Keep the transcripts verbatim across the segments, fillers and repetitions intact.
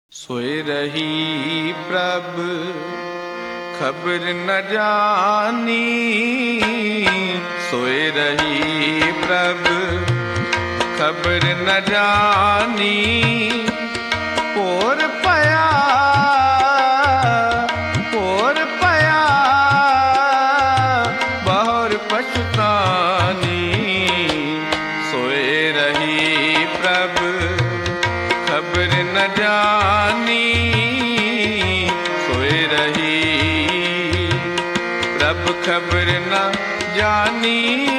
सोए रही प्रभ खबर न जानी, सोए रही प्रभ खबर न जानी। पोर पया पोर पया बहुर पछतानी, सोए रही प्रभ खबर न जानी, सोए रही प्रभ खबर न जानी।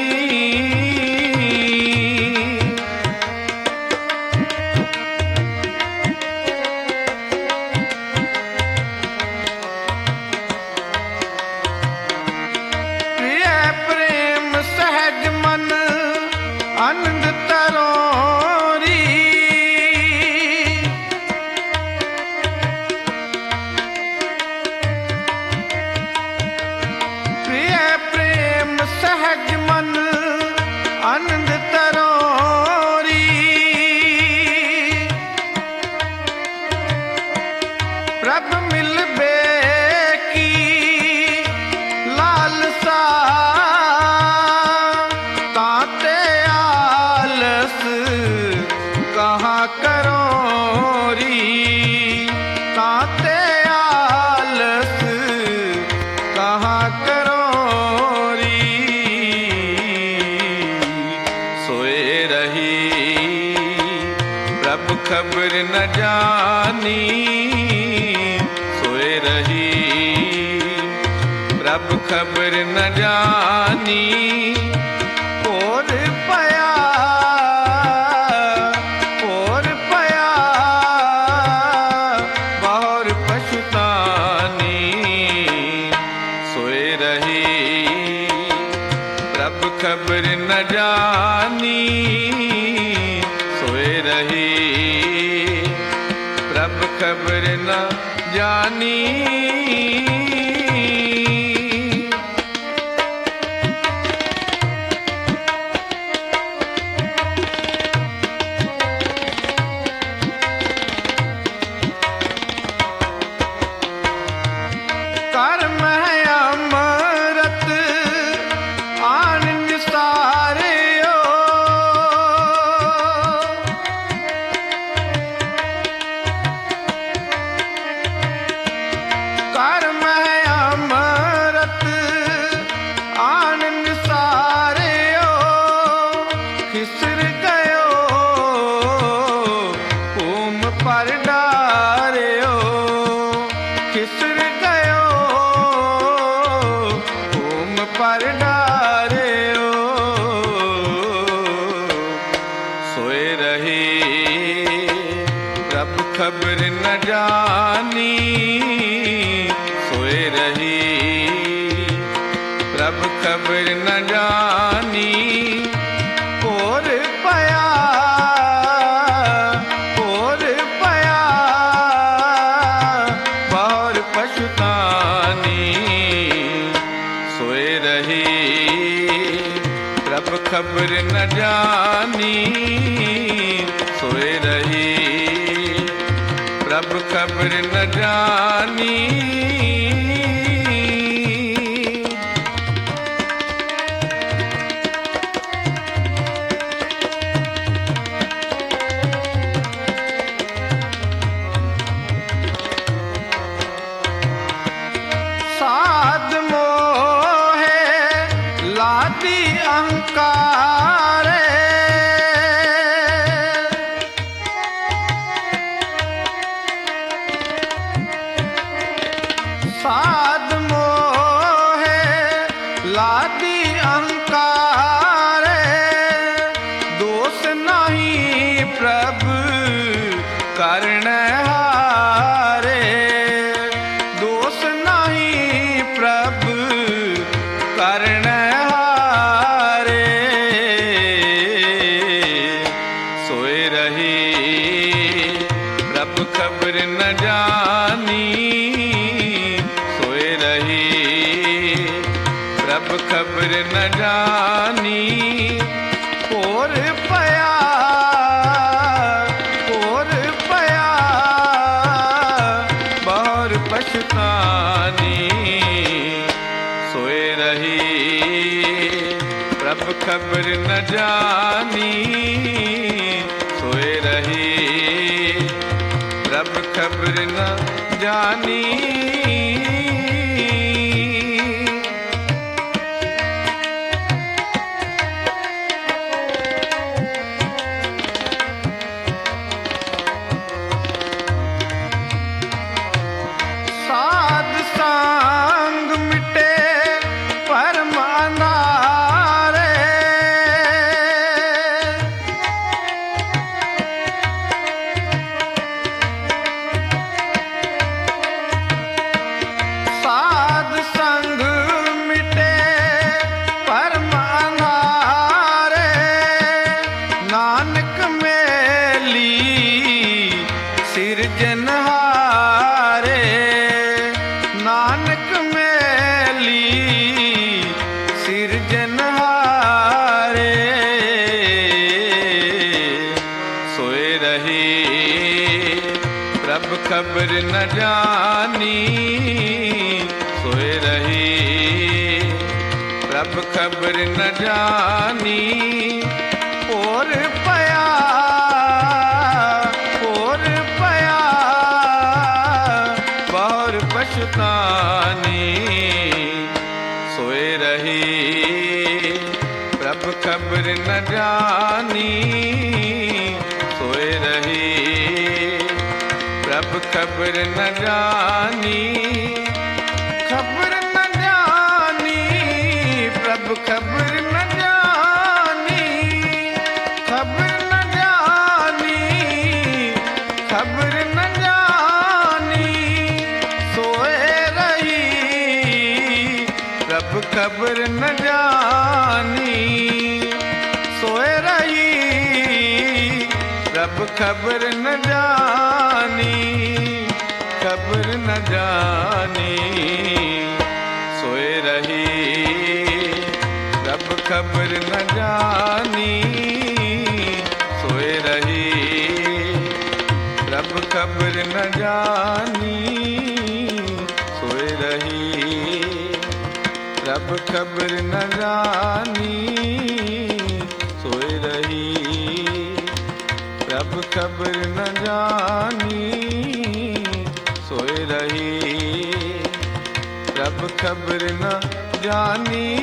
प्रिय प्रेम सहज मन आनंद तरोरी, सहज मन आनंद तरोरी। प्रभ मिलबे की लालसा, ताते आलस कहाँ करोरी, ताते आलस कहाँ करो। प्रभ खबर न जानी, सोए रही प्रभ खबर न जानी। पोर पया पोर पया बहुर पछतानी, सोए रही प्रभ खबर न जानी, सोए रही प्रभ खबर न जानी। कर्म है अमृत आन निसारे, कर्म है अमृत आनंद सारे ओ। खिसर गयो भूम पर डारे ओ, खिसर गयो भूम पर डारे ओ। सोए रही प्रभ खबर न जानी, सोए रही प्रभ खबर न जानी। पोर पया पोर पया बहुर पछतानी, सोए रही प्रभ खबर न जानी, सोए रही प्रभ खबर न जानी। साध मोहे लादी अहंकार, साध मोहे लादी अहंकार। दोष नहीं प्रभ करण हारे, दोष नहीं प्रभ करण हारे। सोए रही प्रभ खबर न जानी, सोए रही प्रभ खबर न जानी। पोर पया पोर पया खबर न जानी सोए रही, प्रभ खबर न जानी। साध संग मिटे परम अंधारे, साध संग मिटे परम अंधारे, नानक मेली सिरजनहारे, नानक मेली सिरजनहारे। सोए रही प्रभ खबर न जानी, सोए रही प्रभ खबर न जानी। और पया और पया बहुर पछतानी, सोए रही प्रभ खबर न जानी, सोए रही प्रभ खबर न जानी। खबर न जानी प्रभ खबर न जानी, खबर न जानी खबर न जानी। सोए रही प्रभ खबर न जानी, सोए रही प्रभ खबर न जानी, खबर न जानी। सोए रही प्रभ खबर न जानी, सोए रही प्रभ खबर न जानी, सोए रही प्रभ खबर न जानी, सोए रही प्रभ खबर न जानी, सोए रही प्रभ खबर न जानी।